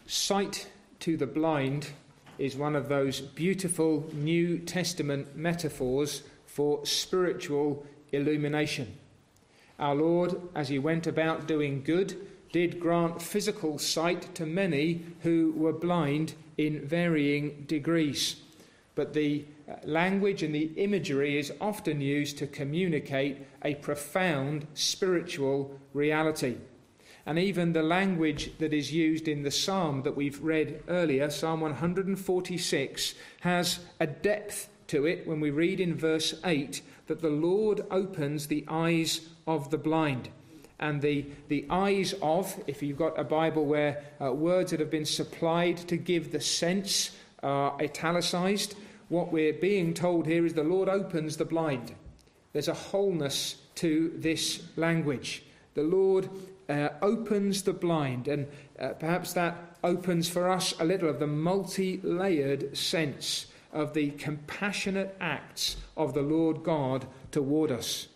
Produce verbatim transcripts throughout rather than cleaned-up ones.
Sight to the blind is one of those beautiful New Testament metaphors for spiritual illumination. Our Lord, as he went about doing good, did grant physical sight to many who were blind in varying degrees. But the language and the imagery is often used to communicate a profound spiritual reality. And even the language that is used in the psalm that we've read earlier, Psalm one forty-six, has a depth to it when we read in verse eight that the Lord opens the eyes of the blind. And the, the eyes of, if you've got a Bible where uh, words that have been supplied to give the sense are italicized, what we're being told here is the Lord opens the blind. There's a wholeness to this language. The Lord uh, opens the blind, and uh, perhaps that opens for us a little of the multi-layered sense of the compassionate acts of the Lord God toward us.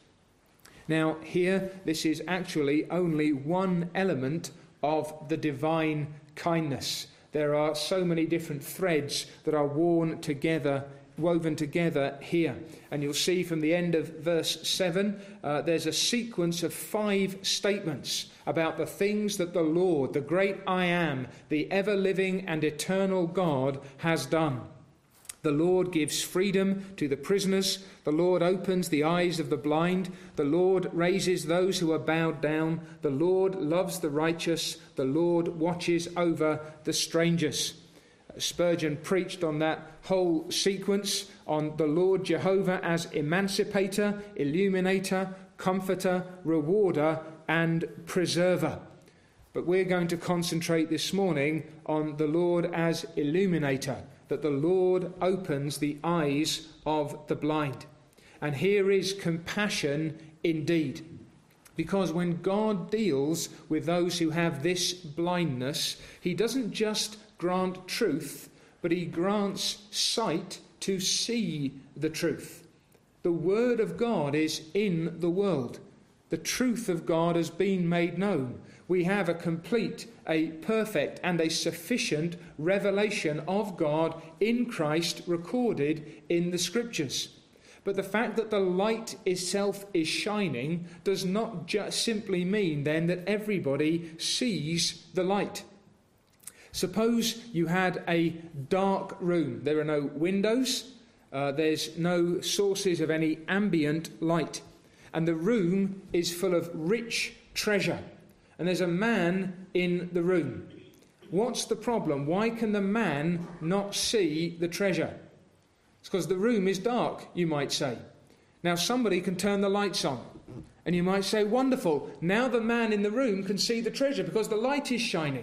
Now, here, this is actually only one element of the divine kindness. There are so many different threads that are worn together, woven together here. And you'll see from the end of verse seven, uh, there's a sequence of five statements about the things that the Lord, the great I Am, the ever-living and eternal God, has done. The Lord gives freedom to the prisoners. The Lord opens the eyes of the blind. The Lord raises those who are bowed down. The Lord loves the righteous. The Lord watches over the strangers. Spurgeon preached on that whole sequence, on the Lord Jehovah as emancipator, illuminator, comforter, rewarder, and preserver. But we're going to concentrate this morning on the Lord as illuminator, that the Lord opens the eyes of the blind. And here is compassion indeed. Because when God deals with those who have this blindness, he doesn't just grant truth, but he grants sight to see the truth. The word of God is in the world. The truth of God has been made known. We have a complete, a perfect, and a sufficient revelation of God in Christ recorded in the Scriptures. But the fact that the light itself is shining does not just simply mean then that everybody sees the light. Suppose you had a dark room. There are no windows. Uh, there's no sources of any ambient light. And the room is full of rich treasure. And there's a man in the room. What's the problem? Why can the man not see the treasure? It's because the room is dark, you might say. Now somebody can turn the lights on. And you might say, wonderful, now the man in the room can see the treasure because the light is shining.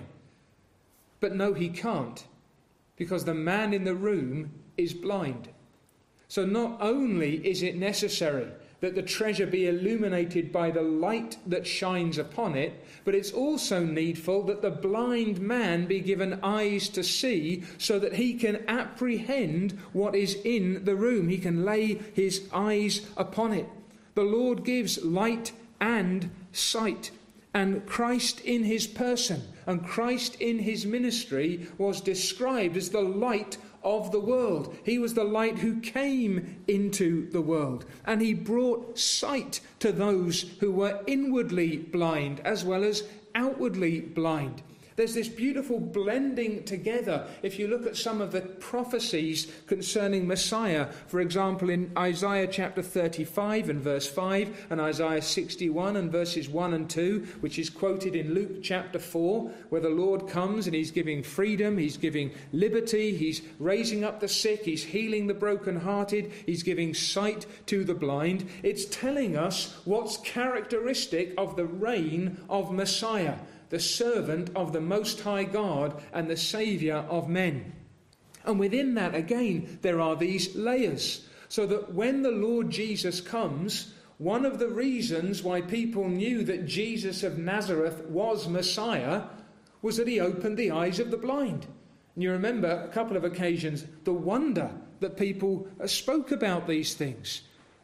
But no, he can't, because the man in the room is blind. So not only is it necessary that the treasure be illuminated by the light that shines upon it, but it's also needful that the blind man be given eyes to see so that he can apprehend what is in the room. He can lay his eyes upon it. The Lord gives light and sight. And Christ in his person and Christ in his ministry was described as the light of the world. He was the light who came into the world, and he brought sight to those who were inwardly blind as well as outwardly blind. There's this beautiful blending together. If you look at some of the prophecies concerning Messiah, for example, in Isaiah chapter thirty-five and verse five, and Isaiah sixty-one and verses one and two, which is quoted in Luke chapter four, where the Lord comes and he's giving freedom, he's giving liberty, he's raising up the sick, he's healing the brokenhearted, he's giving sight to the blind. It's telling us what's characteristic of the reign of Messiah, the servant of the Most High God and the Saviour of men. And within that, again, there are these layers. So that when the Lord Jesus comes, one of the reasons why people knew that Jesus of Nazareth was Messiah was that he opened the eyes of the blind. And you remember a couple of occasions, the wonder that people spoke about these things.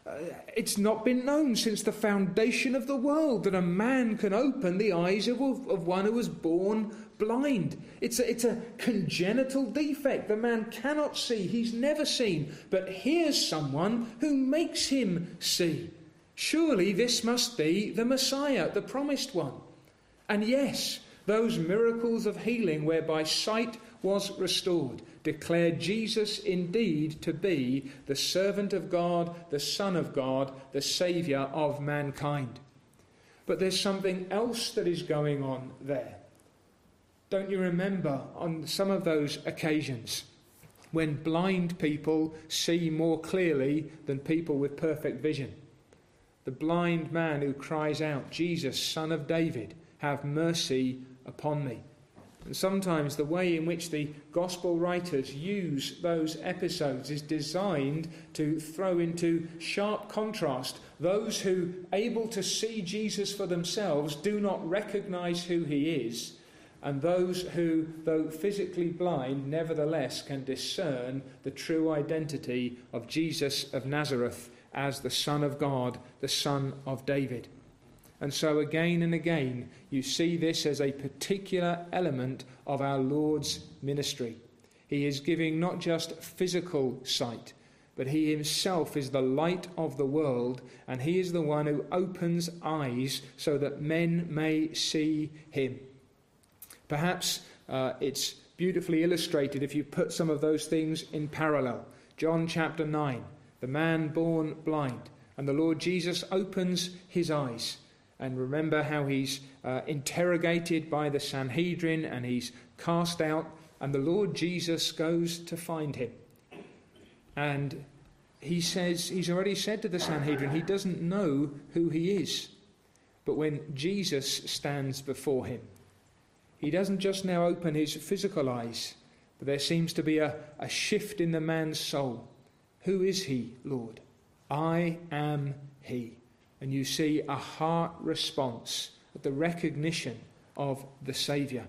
Uh, it's not been known since the foundation of the world that a man can open the eyes of, of one who was born blind. It's a, it's a congenital defect. The man cannot see. He's never seen. But here's someone who makes him see. Surely this must be the Messiah, the promised one. And yes, those miracles of healing whereby sight was restored declared Jesus indeed to be the servant of God, the Son of God, the Saviour of mankind. But there's something else that is going on there. Don't you remember on some of those occasions when blind people see more clearly than people with perfect vision? The blind man who cries out, "Jesus, Son of David, have mercy upon me." And sometimes the way in which the gospel writers use those episodes is designed to throw into sharp contrast those who, able to see Jesus for themselves, do not recognise who he is, and those who, though physically blind, nevertheless can discern the true identity of Jesus of Nazareth as the Son of God, the Son of David. And so again and again you see this as a particular element of our Lord's ministry. He is giving not just physical sight, but he himself is the light of the world, and he is the one who opens eyes so that men may see him. Perhaps uh, it's beautifully illustrated if you put some of those things in parallel. John chapter nine, the man born blind, and the Lord Jesus opens his eyes. And remember how he's uh, interrogated by the Sanhedrin and he's cast out, and the Lord Jesus goes to find him. And he says, he's already said to the Sanhedrin, he doesn't know who he is. But when Jesus stands before him, he doesn't just now open his physical eyes, but there seems to be a, a shift in the man's soul. Who is he, Lord? I am he. And you see a heart response at the recognition of the Saviour.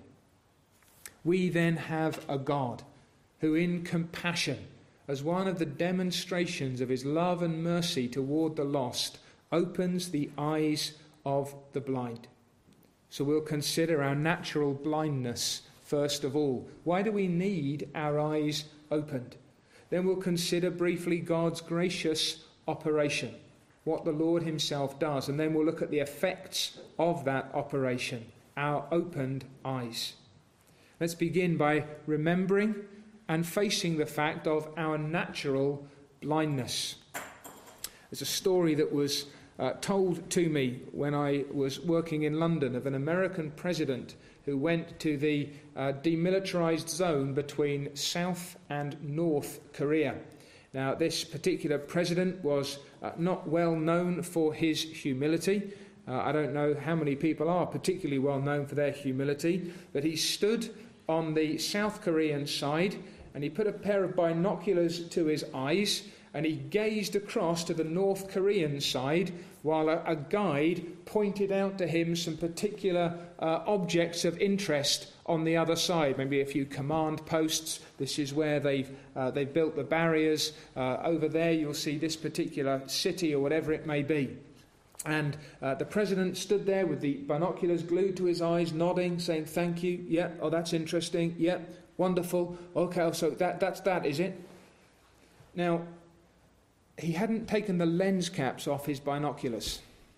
We then have a God who in compassion, as one of the demonstrations of his love and mercy toward the lost, opens the eyes of the blind. So we'll consider our natural blindness first of all. Why do we need our eyes opened? Then we'll consider briefly God's gracious operation, what the Lord himself does, and then we'll look at the effects of that operation, our opened eyes. Let's begin by remembering and facing the fact of our natural blindness. There's a story that was uh, told to me when I was working in London of an American president who went to the uh, demilitarized zone between South and North Korea. Now, this particular president was uh, not well known for his humility. Uh, I don't know how many people are particularly well known for their humility, but he stood on the South Korean side and he put a pair of binoculars to his eyes and he gazed across to the North Korean side while a, a guide pointed out to him some particular uh, objects of interest on the other side, maybe a few command posts. This is where they've, uh, they've built the barriers. Uh, over there you'll see this particular city or whatever it may be. And uh, the president stood there with the binoculars glued to his eyes, nodding, saying, "Thank you. Yeah, oh, that's interesting. Yeah, wonderful. Okay, so that, that's that, is it?" Now, he hadn't taken the lens caps off his binoculars,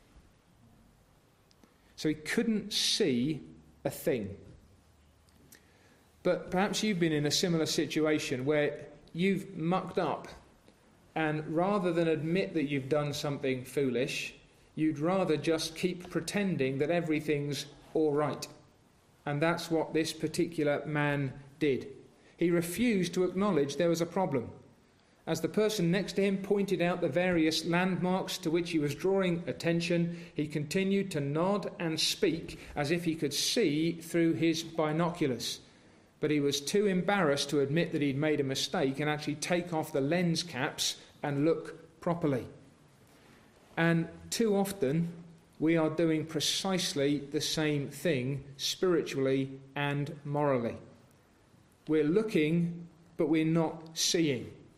so he couldn't see a thing. But perhaps you've been in a similar situation where you've mucked up, and rather than admit that you've done something foolish, you'd rather just keep pretending that everything's all right. And that's what this particular man did. He refused to acknowledge there was a problem. As the person next to him pointed out the various landmarks to which he was drawing attention, he continued to nod and speak as if he could see through his binoculars. But he was too embarrassed to admit that he'd made a mistake and actually take off the lens caps and look properly. And too often we are doing precisely the same thing spiritually and morally. We're looking, but we're not seeing.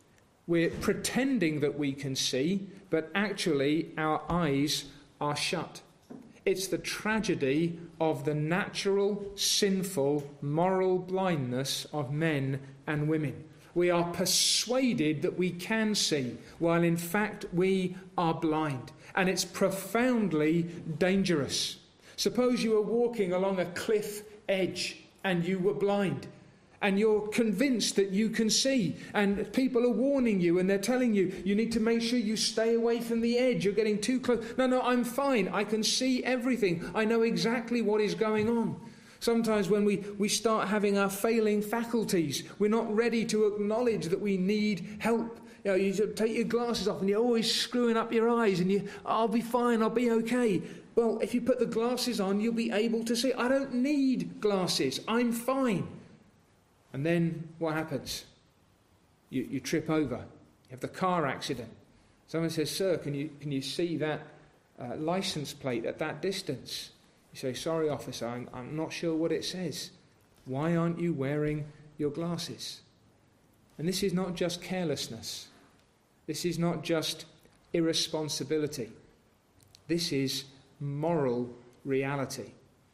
We're pretending that we can see, but actually our eyes are shut. It's the tragedy of the natural, sinful, moral blindness of men and women. We are persuaded that we can see, while in fact we are blind. And it's profoundly dangerous. Suppose you were walking along a cliff edge and you were blind. And you're convinced that you can see, and people are warning you, and they're telling you, you need to make sure you stay away from the edge, you're getting too close. No, no, I'm fine, I can see everything, I know exactly what is going on. Sometimes when we, we start having our failing faculties, we're not ready to acknowledge that we need help. You know, you take your glasses off and you're always screwing up your eyes, and you, I'll be fine, I'll be okay. Well, if you put the glasses on, you'll be able to see. I don't need glasses, I'm fine. And then what happens? You, you trip over. You have the car accident. Someone says, sir, can you, can you see that uh, license plate at that distance? You say, sorry, officer, I'm, I'm not sure what it says. Why aren't you wearing your glasses? And this is not just carelessness. This is not just irresponsibility. This is moral reality.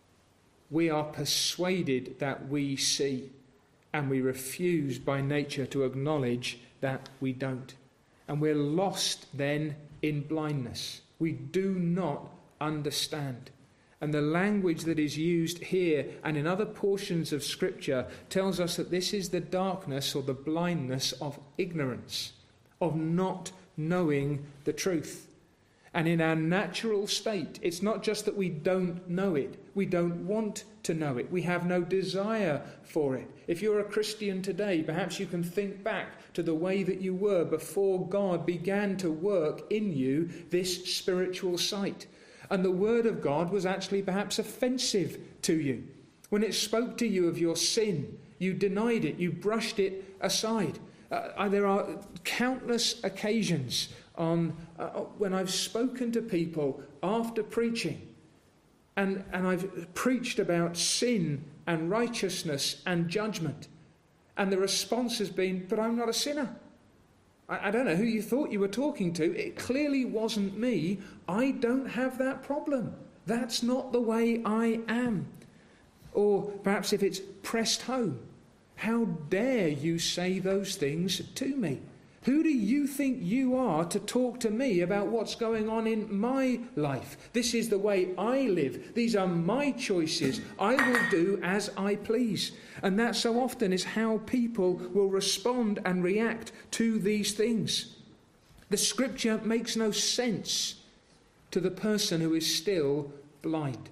We are persuaded that we see, and we refuse by nature to acknowledge that we don't. And we're lost then in blindness. We do not understand. And the language that is used here and in other portions of Scripture tells us that this is the darkness or the blindness of ignorance, of not knowing the truth. And in our natural state, it's not just that we don't know it, we don't want to know it, we have no desire for it. If you're a Christian today, perhaps you can think back to the way that you were before God began to work in you this spiritual sight. And the Word of God was actually perhaps offensive to you. When it spoke to you of your sin, you denied it, you brushed it aside. Uh, there are countless occasions on uh, when I've spoken to people after preaching, and, and I've preached about sin and righteousness and judgment, and the response has been, but I'm not a sinner. I, I don't know who you thought you were talking to. It clearly wasn't me. I don't have that problem. That's not the way I am. Or perhaps if it's pressed home, how dare you say those things to me? Who do you think you are to talk to me about what's going on in my life? This is the way I live. These are my choices. I will do as I please. And that so often is how people will respond and react to these things. The Scripture makes no sense to the person who is still blind.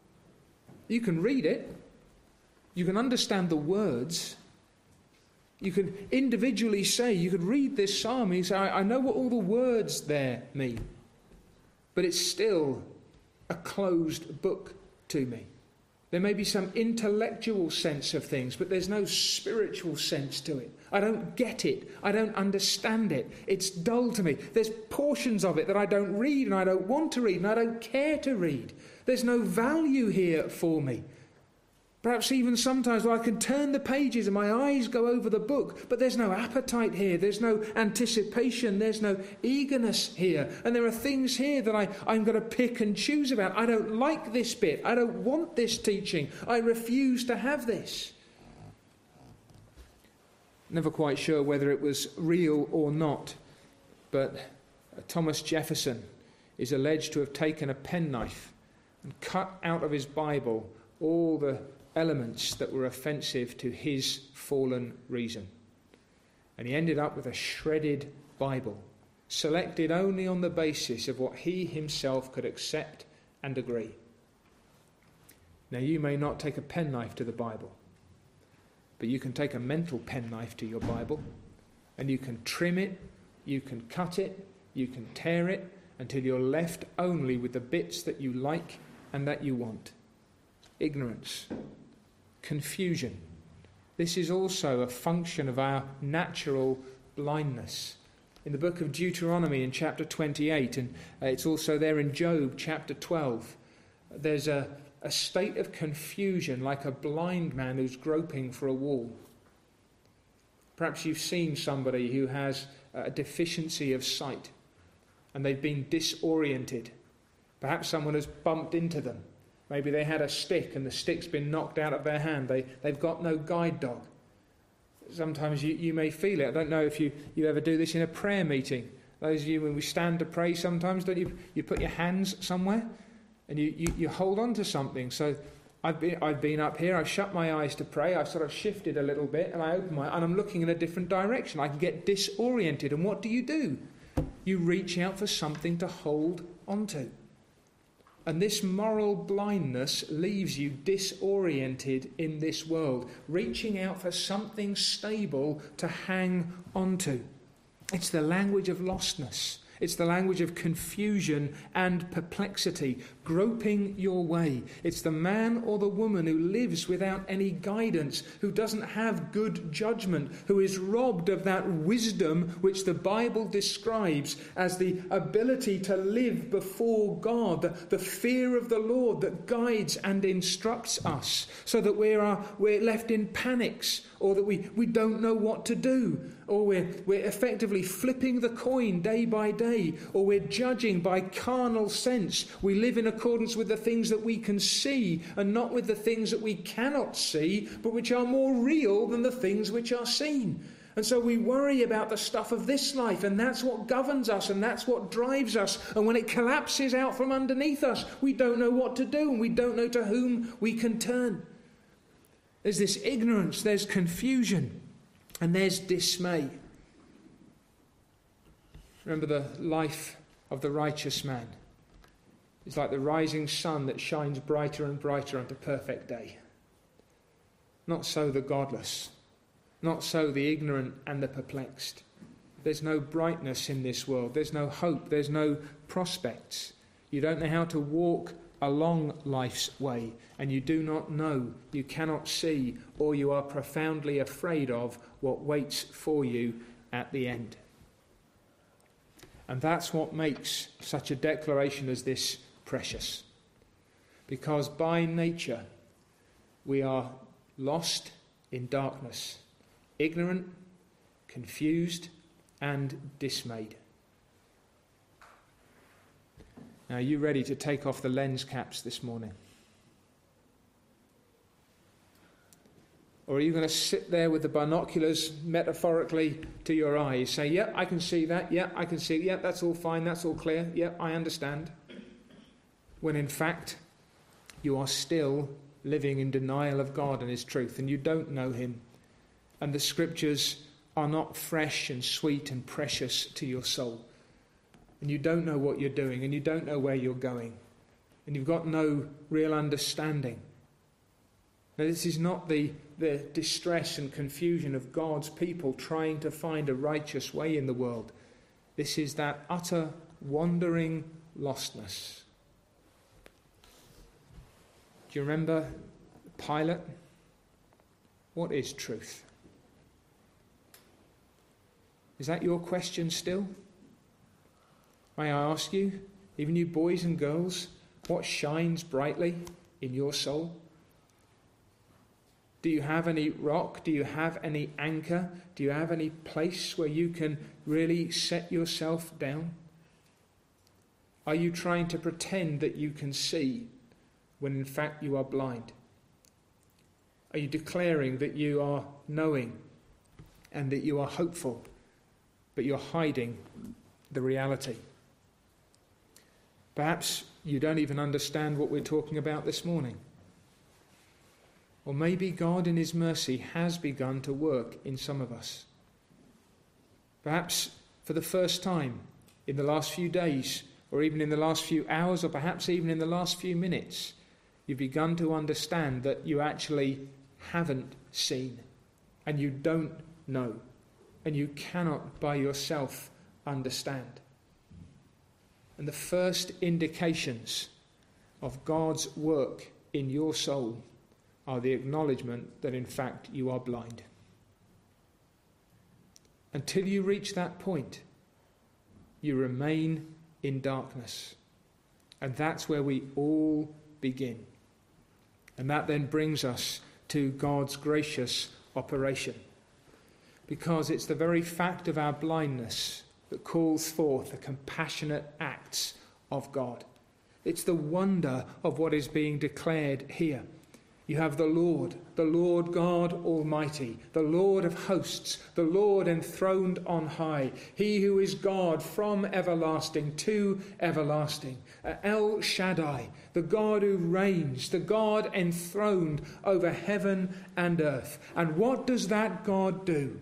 You can read it. You can understand the words. You can individually say, you could read this psalm and you say, I, I know what all the words there mean. But it's still a closed book to me. There may be some intellectual sense of things, but there's no spiritual sense to it. I don't get it. I don't understand it. It's dull to me. There's portions of it that I don't read and I don't want to read and I don't care to read. There's no value here for me. Perhaps even sometimes I can turn the pages and my eyes go over the book, but there's no appetite here, there's no anticipation, there's no eagerness here. And there are things here that I, I'm going to pick and choose about. I don't like this bit, I don't want this teaching, I refuse to have this. Never quite sure whether it was real or not, but Thomas Jefferson is alleged to have taken a penknife and cut out of his Bible all the elements that were offensive to his fallen reason. And he ended up with a shredded Bible, selected only on the basis of what he himself could accept and agree. Now, you may not take a penknife to the Bible, but you can take a mental penknife to your Bible, and you can trim it, you can cut it, you can tear it, until you're left only with the bits that you like and that you want. Ignorance, confusion. This is also a function of our natural blindness. In the book of Deuteronomy in chapter twenty-eight, and uh, it's also there in Job chapter twelve, there's a, a state of confusion like a blind man who's groping for a wall. Perhaps you've seen somebody who has a deficiency of sight and they've been disoriented. Perhaps someone has bumped into them. Maybe they had a stick and the stick's been knocked out of their hand. They, they've got no guide dog. Sometimes you, you may feel it. I don't know if you, you ever do this in a prayer meeting. Those of you, when we stand to pray sometimes, don't you, you put your hands somewhere and you, you, you hold on to something. So I've been, I've been up here, I've shut my eyes to pray, I've sort of shifted a little bit and I open my, and I'm looking in a different direction. I can get disoriented. And what do you do? You reach out for something to hold onto. And this moral blindness leaves you disoriented in this world, reaching out for something stable to hang onto. It's the language of lostness. It's the language of confusion and perplexity, groping your way. It's the man or the woman who lives without any guidance, who doesn't have good judgment, who is robbed of that wisdom which the Bible describes as the ability to live before God, the, the fear of the Lord that guides and instructs us, so that we are, we're left in panics, or that we, we don't know what to do, or we're, we're effectively flipping the coin day by day, or we're judging by carnal sense. We live in accordance with the things that we can see and not with the things that we cannot see, but which are more real than the things which are seen. And so we worry about the stuff of this life, and that's what governs us, and that's what drives us. And when it collapses out from underneath us, we don't know what to do, and we don't know to whom we can turn. There's this ignorance, there's confusion, and there's dismay. Remember the life of the righteous man. It's like the rising sun that shines brighter and brighter unto perfect day. Not so the godless. Not so the ignorant and the perplexed. There's no brightness in this world. There's no hope. There's no prospects. You don't know how to walk along life's way, and you do not know, you cannot see, or you are profoundly afraid of what waits for you at the end. And that's what makes such a declaration as this precious. Because by nature we are lost in darkness, ignorant, confused, and dismayed. Now, are you ready to take off the lens caps this morning? Or are you going to sit there with the binoculars metaphorically to your eyes, say, yeah, I can see that, yeah, I can see it, yeah, that's all fine, that's all clear, yeah, I understand. When in fact, you are still living in denial of God and His truth, and you don't know Him. And the Scriptures are not fresh and sweet and precious to your soul. And you don't know what you're doing, and you don't know where you're going. And you've got no real understanding. Now, this is not the, the distress and confusion of God's people trying to find a righteous way in the world. This is that utter wandering lostness. Do you remember Pilate? What is truth? Is that your question still? May I ask you, even you boys and girls, what shines brightly in your soul? Do you have any rock? Do you have any anchor? Do you have any place where you can really set yourself down? Are you trying to pretend that you can see when in fact you are blind? Are you declaring that you are knowing and that you are hopeful, but you're hiding the reality? Perhaps you don't even understand what we're talking about this morning. Or maybe God in His mercy has begun to work in some of us. Perhaps for the first time in the last few days, or even in the last few hours, or perhaps even in the last few minutes, you've begun to understand that you actually haven't seen, and you don't know, and you cannot by yourself understand. And the first indications of God's work in your soul are the acknowledgement that in fact you are blind. Until you reach that point, you remain in darkness. And that's where we all begin. And that then brings us to God's gracious operation. because it's the very fact of our blindness that calls forth the compassionate acts of God. It's the wonder of what is being declared here. You have the Lord, the Lord God Almighty, the Lord of hosts, the Lord enthroned on high, he who is God from everlasting to everlasting. El Shaddai, the God who reigns, the God enthroned over heaven and earth. And what does that God do?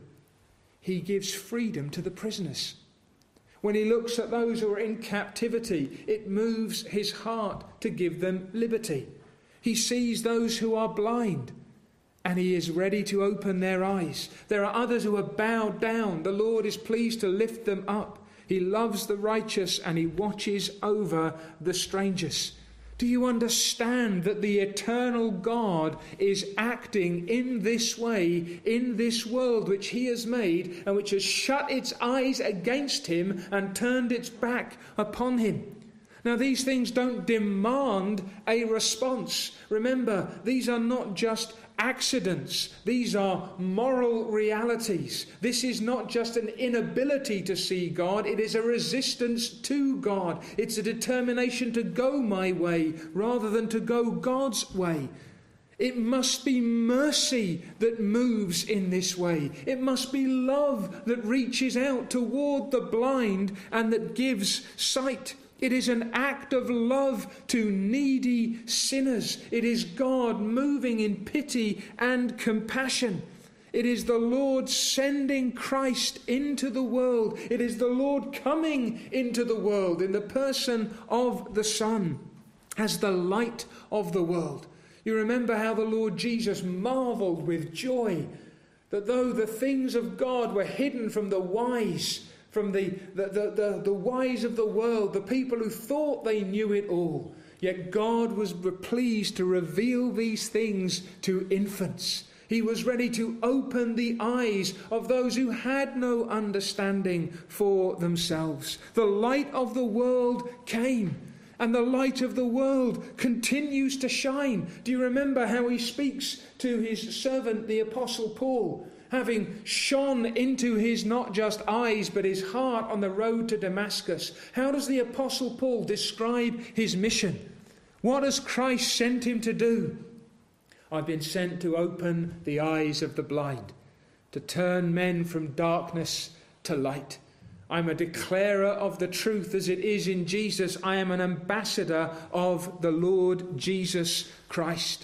He gives freedom to the prisoners. When he looks at those who are in captivity, it moves his heart to give them liberty. He sees those who are blind, and he is ready to open their eyes. There are others who are bowed down. The Lord is pleased to lift them up. He loves the righteous, and he watches over the strangers. Do you understand that the eternal God is acting in this way, in this world which he has made, and which has shut its eyes against him and turned its back upon him? Now, these things don't demand a response. Remember, these are not just accidents. These are moral realities. This is not just an inability to see God. It is a resistance to God. It's a determination to go my way rather than to go God's way. It must be mercy that moves in this way. It must be love that reaches out toward the blind and that gives sight. It is an act of love to needy sinners. It is God moving in pity and compassion. It is the Lord sending Christ into the world. It is the Lord coming into the world in the person of the Son as the light of the world. You remember how the Lord Jesus marveled with joy that though the things of God were hidden from the wise, from the, the, the, the, the wise of the world, the people who thought they knew it all, yet God was pleased to reveal these things to infants. He was ready to open the eyes of those who had no understanding for themselves. The light of the world came, and the light of the world continues to shine. Do you remember how he speaks to his servant, the Apostle Paul? Having shone into his not just eyes but his heart on the road to Damascus. How does the Apostle Paul describe his mission? What has Christ sent him to do? I've been sent to open the eyes of the blind, to turn men from darkness to light. I'm a declarer of the truth as it is in Jesus. I am an ambassador of the Lord Jesus Christ.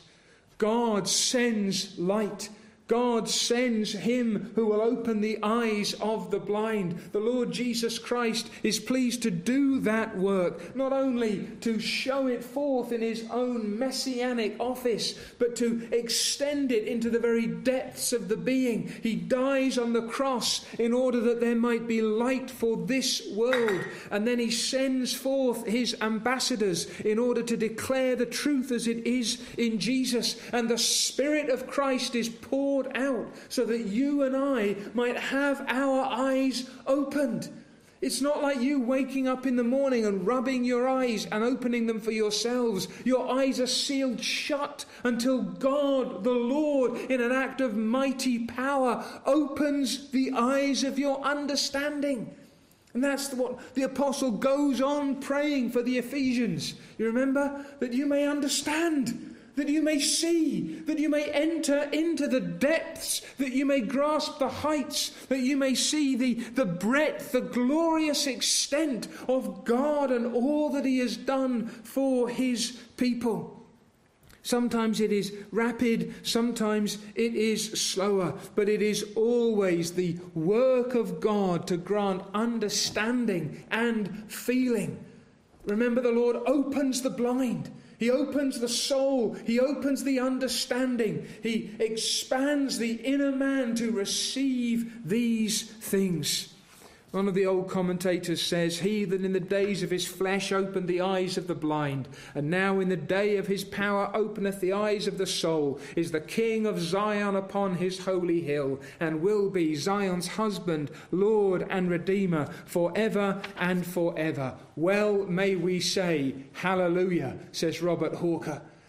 God sends light. God sends him who will open the eyes of the blind. The Lord Jesus Christ is pleased to do that work, not only to show it forth in his own messianic office, but to extend it into the very depths of the being. He dies on the cross in order that there might be light for this world. And then he sends forth his ambassadors in order to declare the truth as it is in Jesus. And the Spirit of Christ is poured out so that you and I might have our eyes opened. It's not like you waking up in the morning and rubbing your eyes and opening them for yourselves. Your eyes are sealed shut until God, the Lord, in an act of mighty power, opens the eyes of your understanding. And that's what the apostle goes on praying for the Ephesians. You remember? That you may understand, that you may see, that you may enter into the depths, that you may grasp the heights, that you may see the, the breadth, the glorious extent of God and all that he has done for his people. Sometimes it is rapid, sometimes it is slower, but it is always the work of God to grant understanding and feeling. Remember, the Lord opens the blind. He opens the soul. He opens the understanding. He expands the inner man to receive these things. One of the old commentators says, "He that in the days of his flesh opened the eyes of the blind, and now in the day of his power openeth the eyes of the soul, is the King of Zion upon his holy hill, and will be Zion's husband, Lord and Redeemer, forever and forever." Well may we say, hallelujah, says Robert Hawker.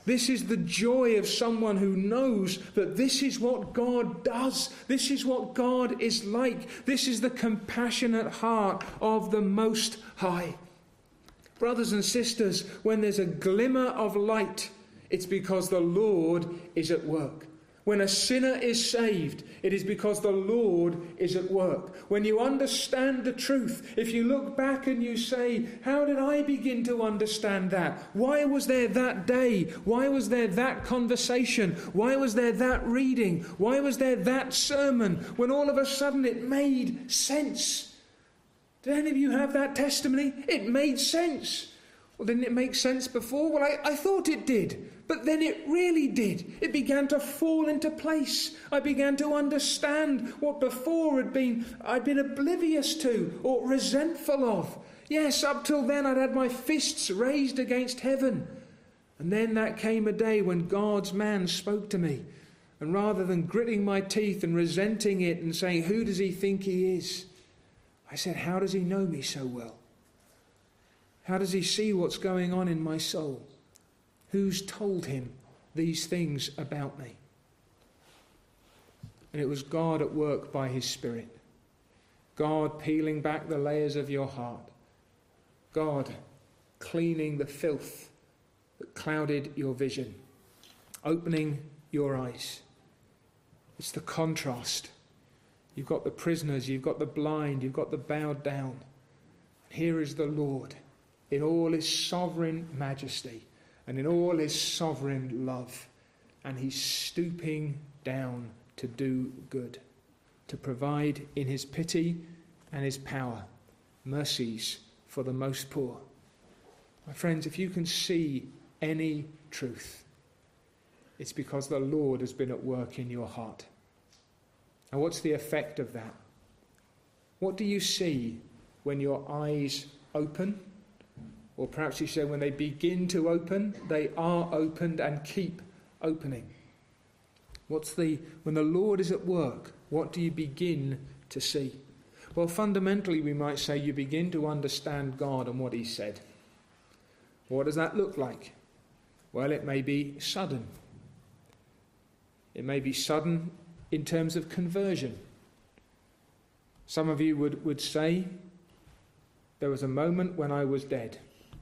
This is the joy of someone who knows that this is what God does. This is what God is like. This is the compassionate heart of the Most High. Brothers and sisters, when there's a glimmer of light, it's because the Lord is at work. When a sinner is saved, it is because the Lord is at work. When you understand the truth, if you look back and you say, how did I begin to understand that? Why was there that day? Why was there that conversation? Why was there that reading? Why was there that sermon? When all of a sudden it made sense. Did any of you have that testimony? It made sense. Well, didn't it make sense before? Well, I, I thought it did. But then it really did. It began to fall into place. I began to understand what before had been I'd been oblivious to or resentful of. Yes, up till then I'd had my fists raised against heaven. And then that came a day when God's man spoke to me. And rather than gritting my teeth and resenting it and saying, who does he think he is? I said, how does he know me so well? How does he see what's going on in my soul? Who's told him these things about me? And it was God at work by his Spirit. God peeling back the layers of your heart. God cleaning the filth that clouded your vision. Opening your eyes. It's the contrast. You've got the prisoners, you've got the blind, you've got the bowed down. Here is the Lord in all his sovereign majesty. And in all his sovereign love. And he's stooping down to do good. To provide in his pity and his power mercies for the most poor. My friends, if you can see any truth, it's because the Lord has been at work in your heart. And what's the effect of that? What do you see when your eyes open? Or perhaps you say when they begin to open, they are opened and keep opening. What's the, when the Lord is at work, what do you begin to see? Well, fundamentally we might say you begin to understand God and what he said. What does that look like? Well, it may be sudden. It may be sudden in terms of conversion. Some of you would, would say, there was a moment when I was dead.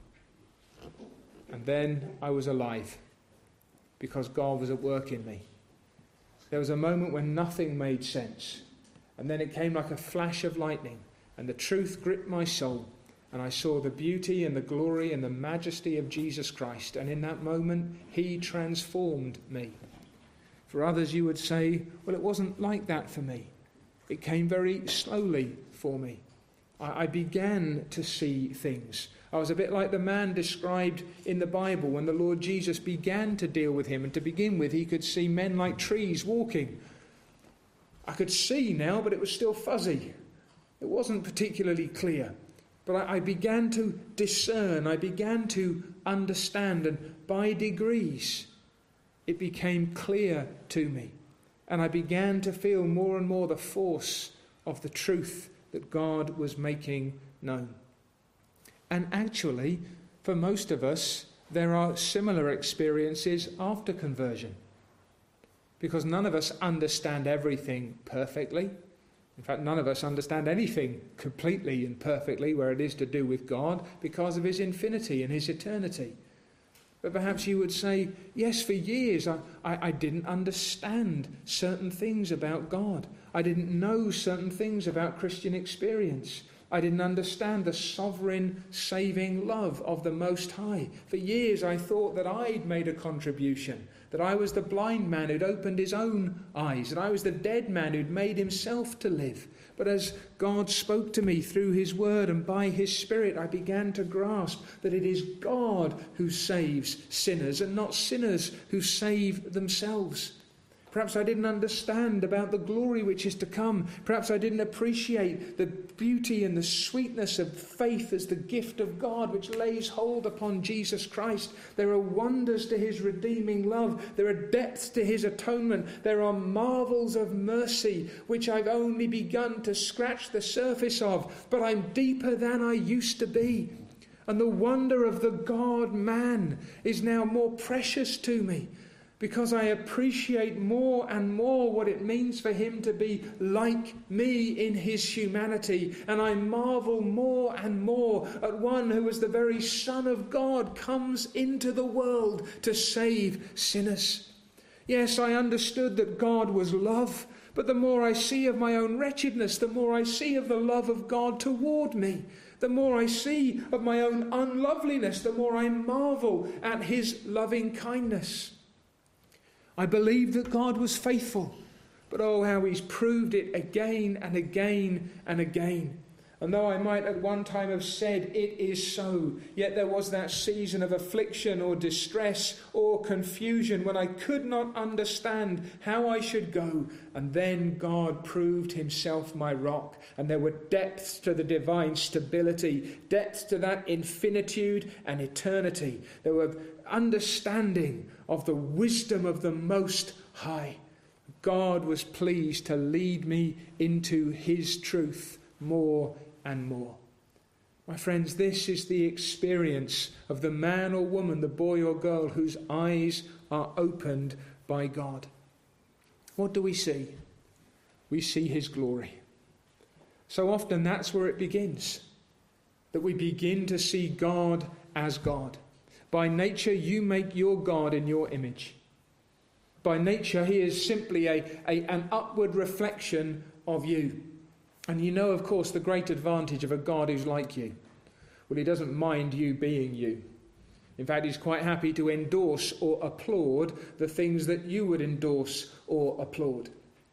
And then I was alive because God was at work in me. There was a moment when nothing made sense. And then it came like a flash of lightning. And the truth gripped my soul. And I saw the beauty and the glory and the majesty of Jesus Christ. And in that moment, he transformed me. For others, you would say, well, it wasn't like that for me. It came very slowly for me. I, I began to see things. I was a bit like the man described in the Bible when the Lord Jesus began to deal with him. And to begin with, he could see men like trees walking. I could see now, but it was still fuzzy. It wasn't particularly clear. But I, I began to discern. I began to understand. And by degrees, it became clear to me. And I began to feel more and more the force of the truth that God was making known. And actually, for most of us, there are similar experiences after conversion. Because none of us understand everything perfectly. In fact, none of us understand anything completely and perfectly where it is to do with God because of his infinity and his eternity. But perhaps you would say, yes, for years I, I, I didn't understand certain things about God. I didn't know certain things about Christian experience. I didn't understand the sovereign, saving love of the Most High. For years I thought that I'd made a contribution, that I was the blind man who'd opened his own eyes, that I was the dead man who'd made himself to live. But as God spoke to me through his word and by his Spirit, I began to grasp that it is God who saves sinners and not sinners who save themselves. Perhaps I didn't understand about the glory which is to come. Perhaps I didn't appreciate the beauty and the sweetness of faith as the gift of God which lays hold upon Jesus Christ. There are wonders to his redeeming love. There are depths to his atonement. There are marvels of mercy which I've only begun to scratch the surface of. But I'm deeper than I used to be. And the wonder of the God-man is now more precious to me, because I appreciate more and more what it means for him to be like me in his humanity. And I marvel more and more at one who, as the very Son of God, comes into the world to save sinners. Yes, I understood that God was love, but the more I see of my own wretchedness, the more I see of the love of God toward me. The more I see of my own unloveliness, the more I marvel at his loving kindness. I believed that God was faithful, but oh, how he's proved it again and again and again. And though I might at one time have said it is so, yet there was that season of affliction or distress or confusion when I could not understand how I should go. And then God proved himself my rock, and there were depths to the divine stability, depths to that infinitude and eternity. There were understanding of the wisdom of the Most High. God was pleased to lead me into his truth more and more. My friends, this is the experience of the man or woman, the boy or girl, whose eyes are opened by God. What do we see? We see his glory. So often that's where it begins, that we begin to see God as God. By nature, you make your God in your image. By nature, he is simply a, a, an upward reflection of you. And you know, of course, the great advantage of a God who's like you. Well, he doesn't mind you being you. In fact, he's quite happy to endorse or applaud the things that you would endorse or applaud.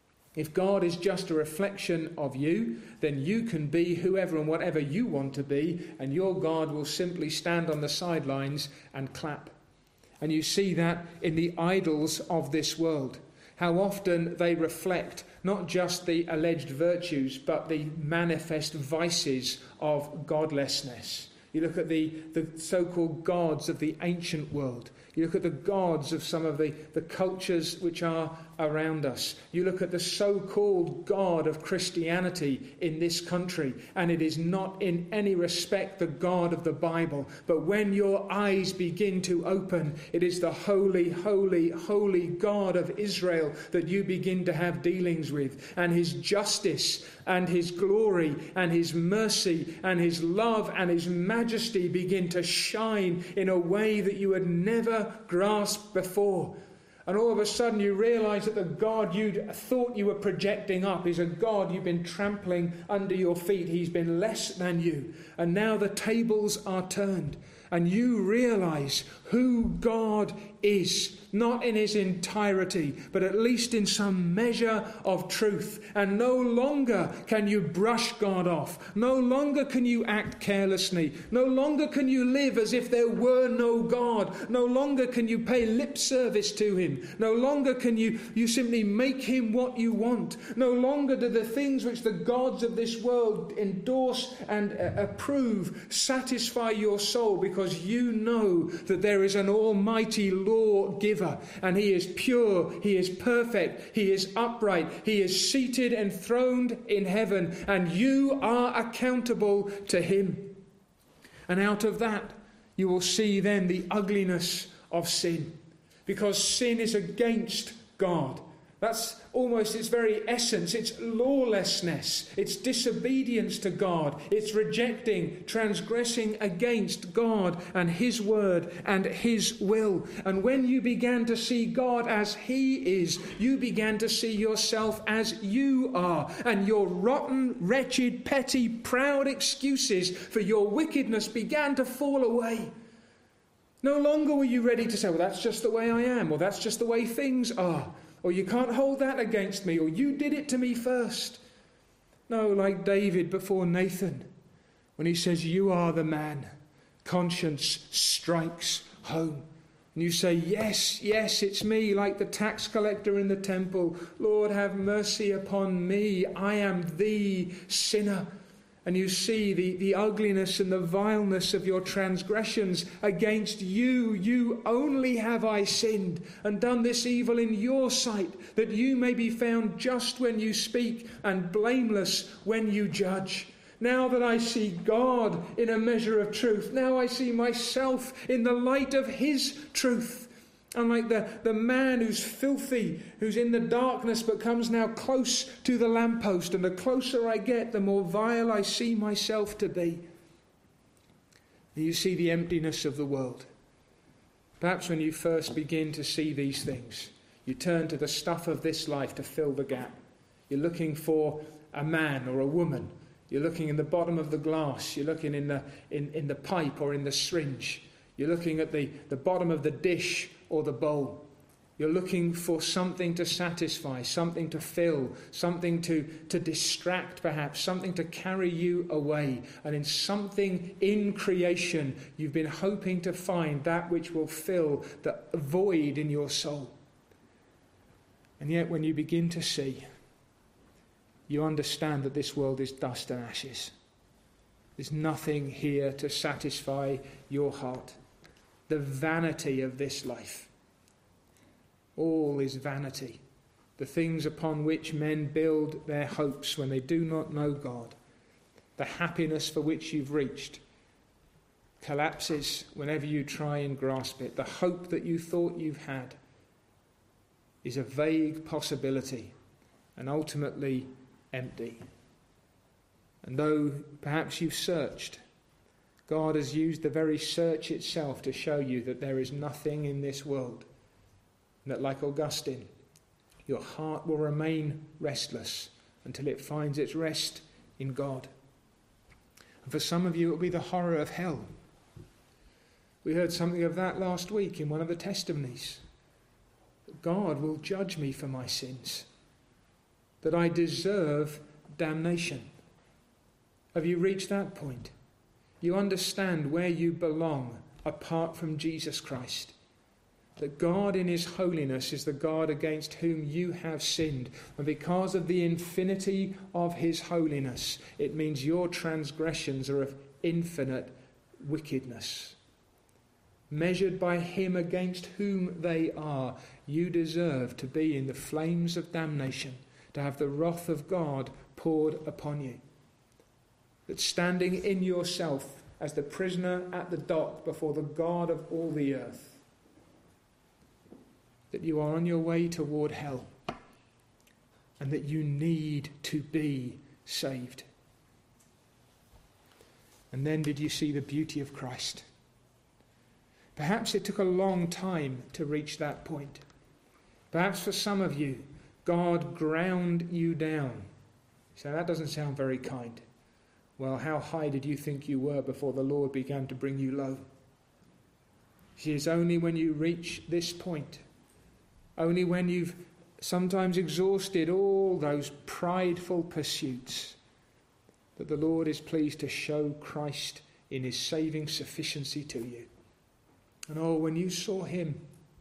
If God is just a reflection of you, then you can be whoever and whatever you want to be, and your God will simply stand on the sidelines and clap. And you see that in the idols of this world. How often they reflect not just the alleged virtues, but the manifest vices of godlessness. You look at the, the so-called gods of the ancient world. You look at the gods of some of the, the cultures which are around us. You look at the so-called God of Christianity in this country, and it is not in any respect the God of the Bible. But when your eyes begin to open, it is the holy, holy, holy God of Israel that you begin to have dealings with. And his justice and his glory and his mercy and his love and his majesty begin to shine in a way that you had never grasped before. And all of a sudden you realize that the God you thought you were projecting up is a God you've been trampling under your feet. He's been less than you. And now the tables are turned. And you realize who God is, not in his entirety, but at least in some measure of truth. And no longer can you brush God off. No longer can you act carelessly. No longer can you live as if there were no God. No longer can you pay lip service to him. No longer can you, you simply make him what you want. No longer do the things which the gods of this world endorse and uh, approve satisfy your soul, because you know that there is an almighty lawgiver, and he is pure, he is perfect, he is upright, he is seated enthroned in heaven, and you are accountable to him. And out of that you will see then the ugliness of sin, because sin is against God. That's almost its very essence. It's lawlessness. It's disobedience to God. It's rejecting, transgressing against God and his word and his will. And when you began to see God as he is, you began to see yourself as you are. And your rotten, wretched, petty, proud excuses for your wickedness began to fall away. No longer were you ready to say, well, that's just the way I am, or that's just the way things are. Or you can't hold that against me, or you did it to me first. No, like David before Nathan, when he says, you are the man, conscience strikes home. And you say, yes, yes, it's me, like the tax collector in the temple. Lord, have mercy upon me. I am the sinner. And you see the, the ugliness and the vileness of your transgressions. Against you, you only have I sinned and done this evil in your sight, that you may be found just when you speak and blameless when you judge. Now that I see God in a measure of truth, now I see myself in the light of his truth. Unlike the, the man who's filthy, who's in the darkness but comes now close to the lamppost, and the closer I get, the more vile I see myself to be. You see the emptiness of the world. Perhaps when you first begin to see these things, you turn to the stuff of this life to fill the gap. You're looking for a man or a woman. You're looking in the bottom of the glass. You're looking in the in, in the pipe or in the syringe. You're looking at the, the bottom of the dish or the bowl. You're looking for something to satisfy, something to fill, something to, to distract perhaps, something to carry you away. And in something in creation, you've been hoping to find that which will fill the void in your soul. And yet when you begin to see, you understand that this world is dust and ashes. There's nothing here to satisfy your heart. The vanity of this life. All is vanity. The things upon which men build their hopes when they do not know God. The happiness for which you've reached collapses whenever you try and grasp it. The hope that you thought you've had is a vague possibility and ultimately empty. And though perhaps you've searched, God has used the very search itself to show you that there is nothing in this world. And that, like Augustine, your heart will remain restless until it finds its rest in God. And for some of you, it will be the horror of hell. We heard something of that last week in one of the testimonies. That God will judge me for my sins. That I deserve damnation. Have you reached that point? You understand where you belong apart from Jesus Christ. That God in his holiness is the God against whom you have sinned. And because of the infinity of his holiness, it means your transgressions are of infinite wickedness. Measured by him against whom they are, you deserve to be in the flames of damnation, to have the wrath of God poured upon you. That standing in yourself as the prisoner at the dock before the God of all the earth, that you are on your way toward hell and that you need to be saved. And then did you see the beauty of Christ? Perhaps it took a long time to reach that point. Perhaps for some of you, God ground you down. So that doesn't sound very kind. Well, how high did you think you were before the Lord began to bring you low? See, it's only when you reach this point, only when you've sometimes exhausted all those prideful pursuits, that the Lord is pleased to show Christ in his saving sufficiency to you. And oh, when you saw him,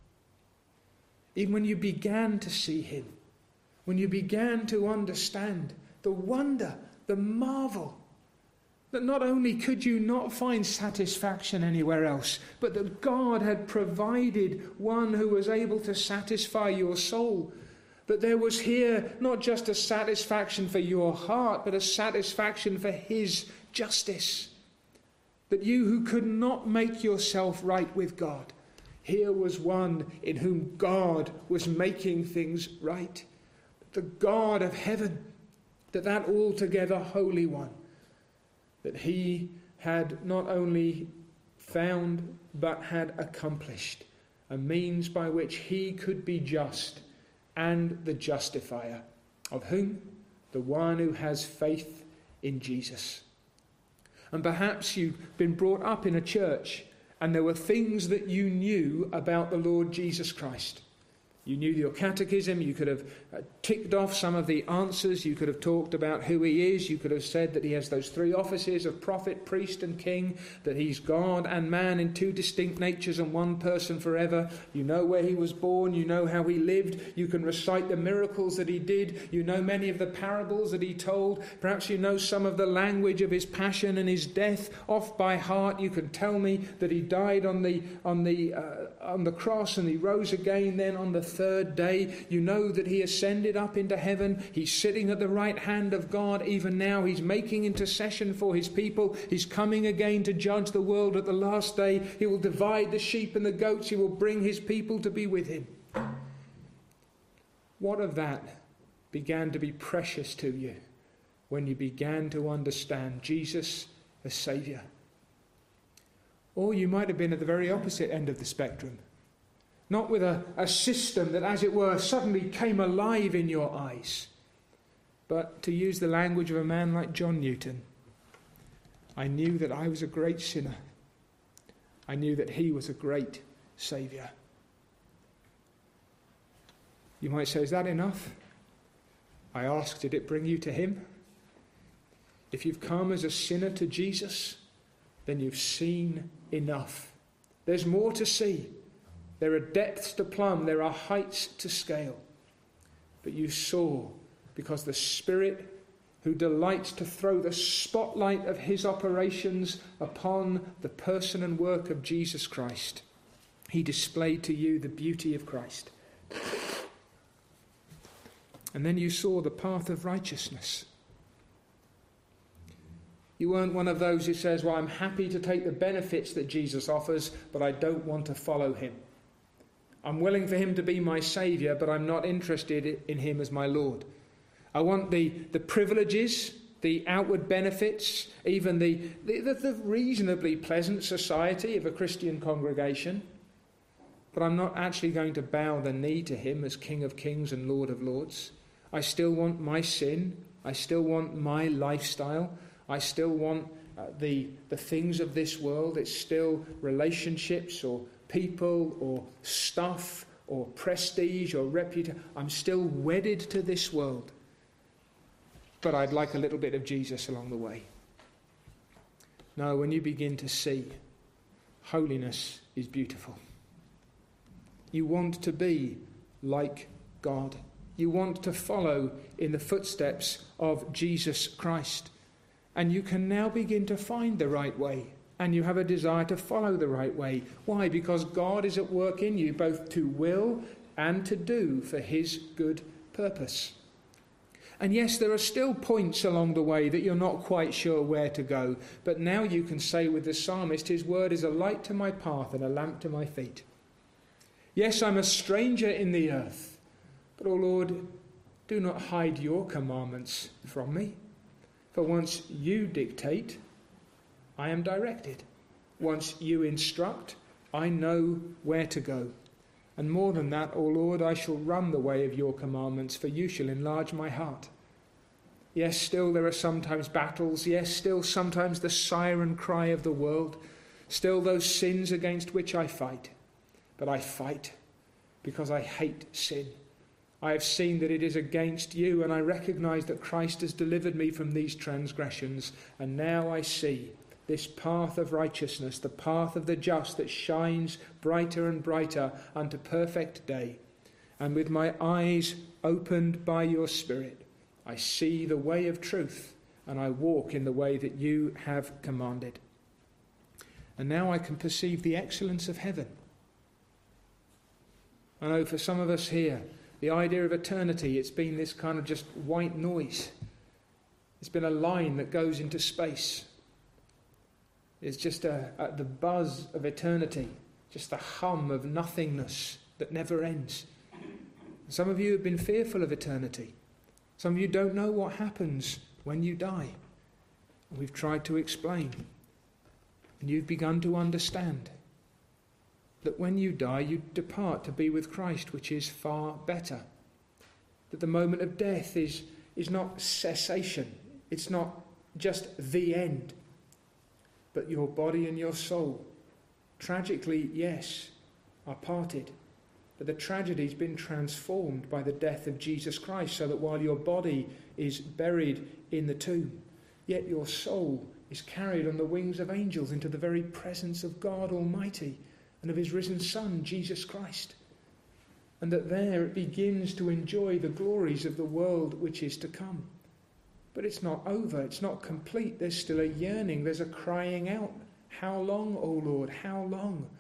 even when you began to see him, when you began to understand the wonder, the marvel, that not only could you not find satisfaction anywhere else, but that God had provided one who was able to satisfy your soul. That there was here not just a satisfaction for your heart, but a satisfaction for his justice. That you who could not make yourself right with God, here was one in whom God was making things right. The God of heaven, that that altogether holy one, that he had not only found but had accomplished a means by which he could be just and the justifier. Of whom? The one who has faith in Jesus. And perhaps you've been brought up in a church and there were things that you knew about the Lord Jesus Christ. You knew your catechism, you could have ticked off some of the answers, you could have talked about who he is, you could have said that he has those three offices of prophet, priest and king, that he's God and man in two distinct natures and one person forever. You know where he was born, you know how he lived, you can recite the miracles that he did, you know many of the parables that he told, perhaps you know some of the language of his passion and his death off by heart. You can tell me that he died on the on the uh, on the cross and he rose again then on the third day. You know that he ascended up into heaven. He's sitting at the right hand of God even now. He's making intercession for his people. He's coming again to judge the world at the last day. He will divide the sheep and the goats. He will bring his people to be with him. What of that began to be precious to you when you began to understand Jesus as Saviour? Or you might have been at the very opposite end of the spectrum. Not with a, a system that, as it were, suddenly came alive in your eyes. But to use the language of a man like John Newton, I knew that I was a great sinner. I knew that he was a great Saviour. You might say, is that enough? I ask, did it bring you to him? If you've come as a sinner to Jesus, then you've seen enough. There's more to see. There are depths to plumb. There are heights to scale. But you saw, because the Spirit who delights to throw the spotlight of his operations upon the person and work of Jesus Christ, he displayed to you the beauty of Christ. And then you saw the path of righteousness. You weren't one of those who says, well, I'm happy to take the benefits that Jesus offers, but I don't want to follow him. I'm willing for him to be my Saviour, but I'm not interested in him as my Lord. I want the, the privileges, the outward benefits, even the, the, the reasonably pleasant society of a Christian congregation, but I'm not actually going to bow the knee to him as King of Kings and Lord of Lords. I still want my sin. I still want my lifestyle. I still want uh, the, the things of this world. It's still relationships or people or stuff or prestige or reputation. I'm still wedded to this world. But I'd like a little bit of Jesus along the way. No, when you begin to see, holiness is beautiful. You want to be like God. You want to follow in the footsteps of Jesus Christ. And you can now begin to find the right way. And you have a desire to follow the right way. Why? Because God is at work in you, both to will and to do for his good purpose. And yes, there are still points along the way that you're not quite sure where to go. But now you can say with the psalmist, his word is a light to my path and a lamp to my feet. Yes, I'm a stranger in the earth. But, O Lord, do not hide your commandments from me. For once you dictate, I am directed. Once you instruct, I know where to go. And more than that, O Lord, I shall run the way of your commandments, for you shall enlarge my heart. Yes, still there are sometimes battles. Yes, still sometimes the siren cry of the world. Still those sins against which I fight. But I fight because I hate sin. I have seen that it is against you, and I recognize that Christ has delivered me from these transgressions. And now I see this path of righteousness, the path of the just that shines brighter and brighter unto perfect day. And with my eyes opened by your Spirit, I see the way of truth, and I walk in the way that you have commanded. And now I can perceive the excellence of heaven. I know for some of us here, the idea of eternity, it's been this kind of just white noise. It's been a line that goes into space. It's just a, a, the buzz of eternity, just the hum of nothingness that never ends. Some of you have been fearful of eternity. Some of you don't know what happens when you die. We've tried to explain. And you've begun to understand that when you die, you depart to be with Christ, which is far better. That the moment of death is, is not cessation. It's not just the end. But your body and your soul, tragically, yes, are parted. But the tragedy's been transformed by the death of Jesus Christ, so that while your body is buried in the tomb, yet your soul is carried on the wings of angels into the very presence of God Almighty and of his risen Son, Jesus Christ. And that there it begins to enjoy the glories of the world which is to come. But it's not over, it's not complete. There's still a yearning, there's a crying out. How long, O Lord, how long?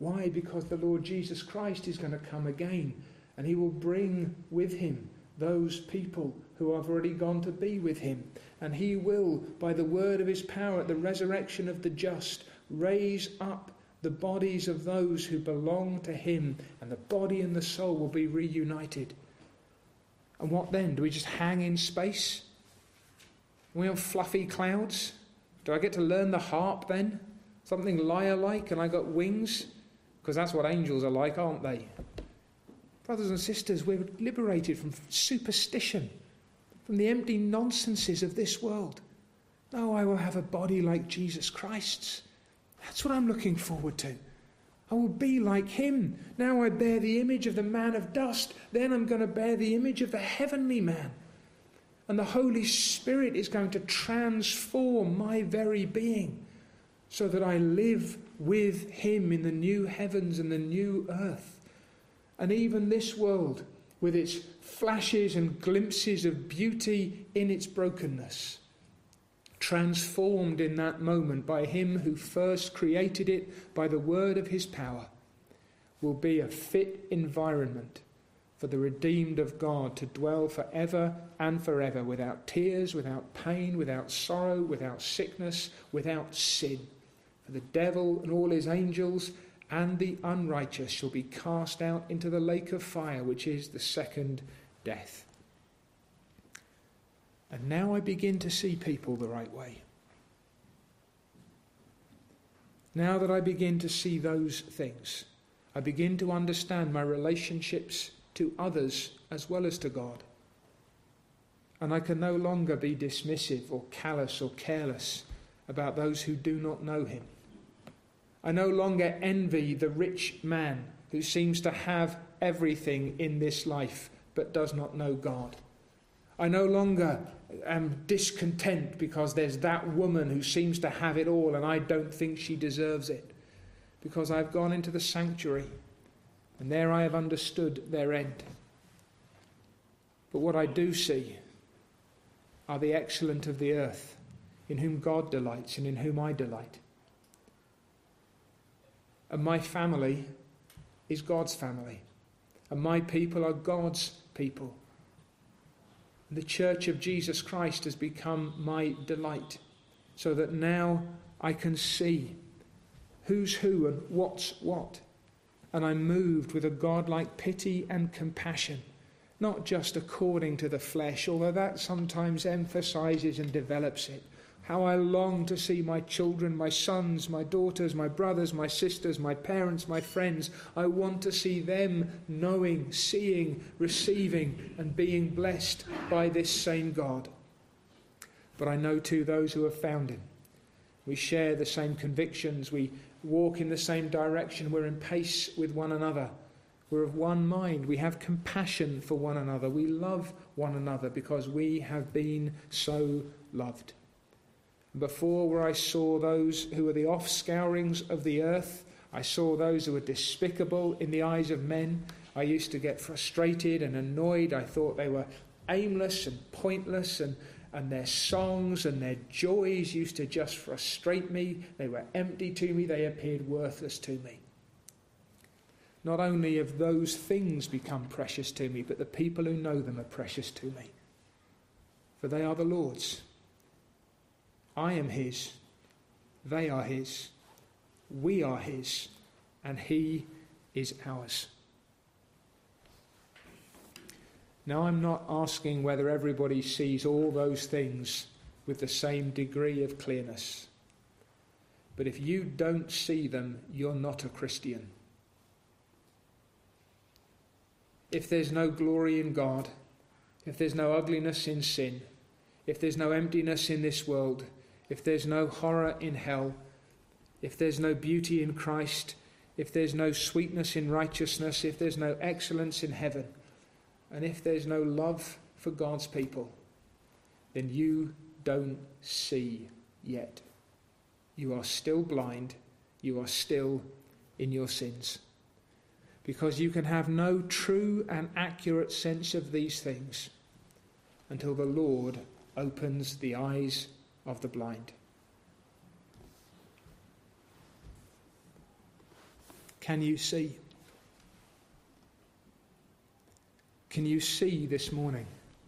Why? Because the Lord Jesus Christ is going to come again, and he will bring with him those people who have already gone to be with him. And he will, by the word of his power at the resurrection of the just, raise up the bodies of those who belong to him, and the body and the soul will be reunited. And what then? Do we just hang in space? Are we on fluffy clouds? Do I get to learn the harp then? Something lyre-like, and I got wings? Because that's what angels are like, aren't they? Brothers and sisters, we're liberated from superstition, from the empty nonsenses of this world. No, I will have a body like Jesus Christ's. That's what I'm looking forward to. I will be like him. Now I bear the image of the man of dust. Then I'm going to bear the image of the heavenly man. And the Holy Spirit is going to transform my very being so that I live with him in the new heavens and the new earth. And even this world, with its flashes and glimpses of beauty in its brokenness, transformed in that moment by him who first created it by the word of his power, will be a fit environment for the redeemed of God to dwell forever and forever, without tears, without pain, without sorrow, without sickness, without sin. For the devil and all his angels and the unrighteous shall be cast out into the lake of fire, which is the second death. And now I begin to see people the right way. Now that I begin to see those things, I begin to understand my relationships to others as well as to God. And I can no longer be dismissive or callous or careless about those who do not know him. I no longer envy the rich man who seems to have everything in this life but does not know God. I no longer am discontent because there's that woman who seems to have it all and I don't think she deserves it, because I've gone into the sanctuary and there I have understood their end. But what I do see are the excellent of the earth, in whom God delights and in whom I delight. And my family is God's family, and my people are God's people. The church of Jesus Christ has become my delight, so that now I can see who's who and what's what. And I'm moved with a God-like pity and compassion, not just according to the flesh, although that sometimes emphasizes and develops it. How I long to see my children, my sons, my daughters, my brothers, my sisters, my parents, my friends. I want to see them knowing, seeing, receiving, and being blessed by this same God. But I know too those who have found him. We share the same convictions. We walk in the same direction. We're in pace with one another. We're of one mind. We have compassion for one another. We love one another because we have been so loved. Before, where I saw those who were the offscourings of the earth, I saw those who were despicable in the eyes of men. I used to get frustrated and annoyed. I thought they were aimless and pointless, and, and their songs and their joys used to just frustrate me. They were empty to me. They appeared worthless to me. Not only have those things become precious to me, but the people who know them are precious to me. For they are the Lord's. I am his, they are his, we are his, and he is ours. Now, I'm not asking whether everybody sees all those things with the same degree of clearness. But if you don't see them, you're not a Christian. If there's no glory in God, if there's no ugliness in sin, if there's no emptiness in this world, if there's no horror in hell, if there's no beauty in Christ, if there's no sweetness in righteousness, if there's no excellence in heaven, and if there's no love for God's people, then you don't see yet. You are still blind. You are still in your sins. Because you can have no true and accurate sense of these things until the Lord opens the eyes of the blind. Can you see? Can you see this morning?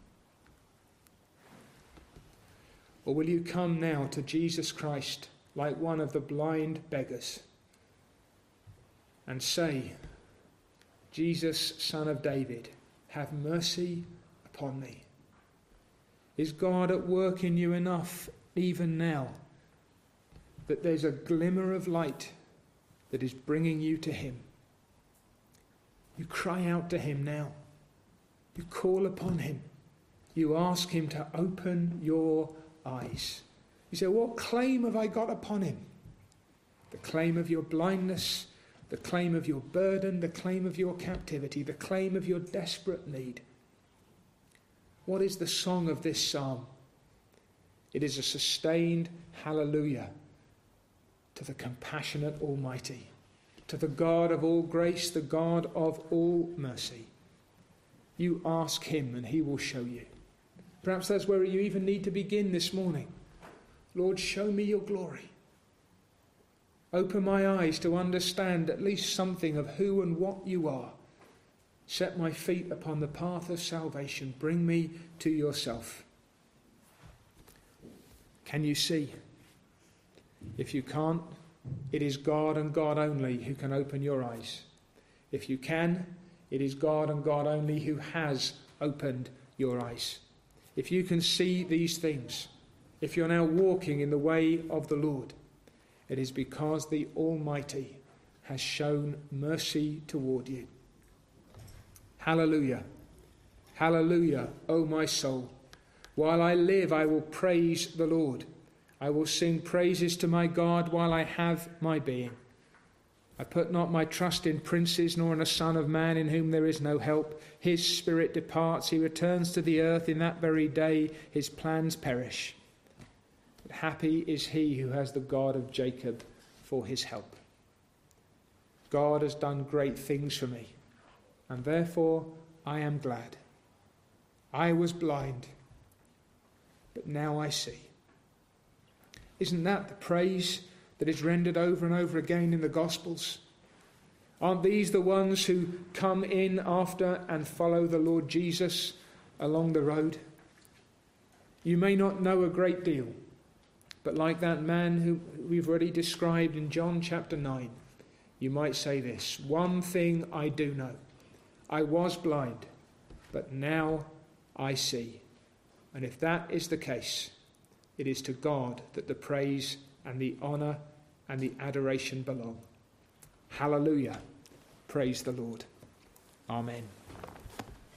Or will you come now to Jesus Christ like one of the blind beggars and say, Jesus, Son of David, have mercy upon me? Is God at work in you enough even now that there's a glimmer of light that is bringing you to him? You cry out to him now. You call upon him. You ask him to open your eyes. You say, what claim have I got upon him? The claim of your blindness, the claim of your burden, the claim of your captivity, the claim of your desperate need. What is the song of this psalm? It is a sustained hallelujah to the compassionate Almighty, to the God of all grace, the God of all mercy. You ask him and he will show you. Perhaps that's where you even need to begin this morning. Lord, show me your glory. Open my eyes to understand at least something of who and what you are. Set my feet upon the path of salvation. Bring me to yourself. Can you see? If you can't, it is God and God only who can open your eyes. If you can, it is God and God only who has opened your eyes. If you can see these things, if you're now walking in the way of the Lord, it is because the Almighty has shown mercy toward you. Hallelujah. Hallelujah, O my soul. While I live, I will praise the Lord. I will sing praises to my God while I have my being. I put not my trust in princes, nor in a son of man in whom there is no help. His spirit departs, he returns to the earth. In that very day his plans perish. But happy is he who has the God of Jacob for his help. God has done great things for me, and therefore I am glad. I was blind, but now I see. Isn't that the praise that is rendered over and over again in the Gospels? Aren't these the ones who come in after and follow the Lord Jesus along the road? You may not know a great deal, but like that man who we've already described in John chapter nine, you might say this: one thing I do know, I was blind, but now I see. And if that is the case, it is to God that the praise and the honour and the adoration belong. Hallelujah. Praise the Lord. Amen.